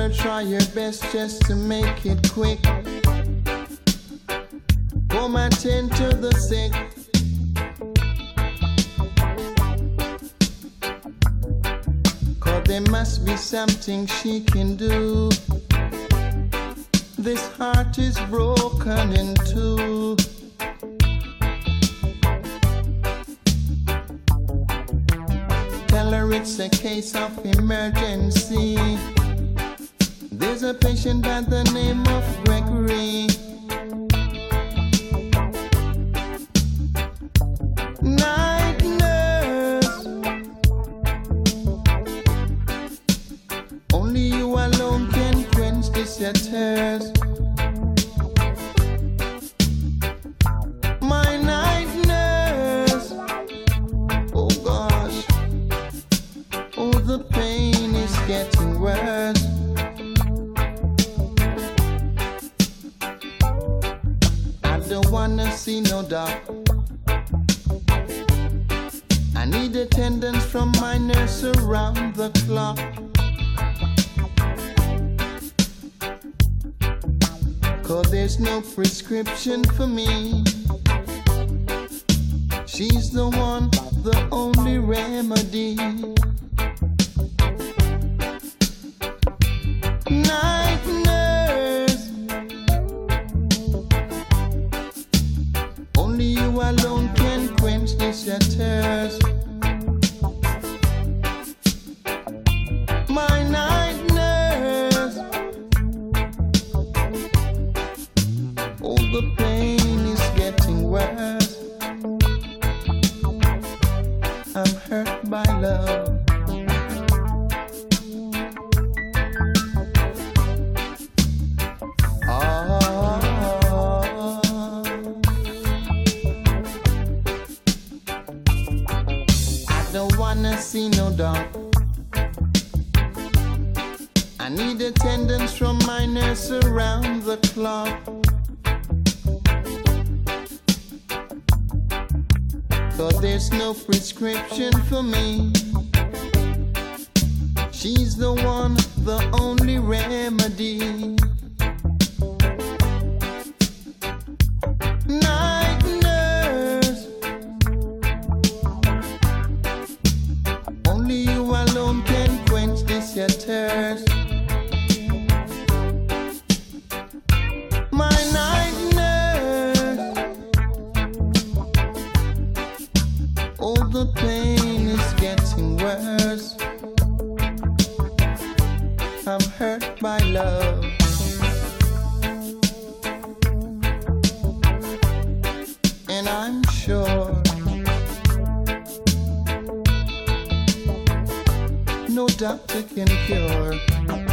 her try your best just to make it quick. Come attend to the sick. Cause there must be something she can do. This heart is broken in two. Tell her it's a case of emergency. There's a patient by the name of Gregory. Night nurse, only you alone can quench this your thirst. My night nurse, oh gosh, oh the pain is getting worse. I don't wanna see no doc. I need attendance from my nurse around the clock. Cause there's no prescription for me. She's the one, the only remedy. Night nurse, only you alone can quench this your thirst. My night nurse, oh the pain is getting worse. I'm hurt by love. I don't wanna see no dog. I need attendance from my nurse around the clock. Cause there's no prescription for me. She's the one, the only remedy. Night nurse, only you alone can quench this your thirst. My night nurse, oh the pain is getting worse. I'm hurt by love. And I'm sure no doctor can cure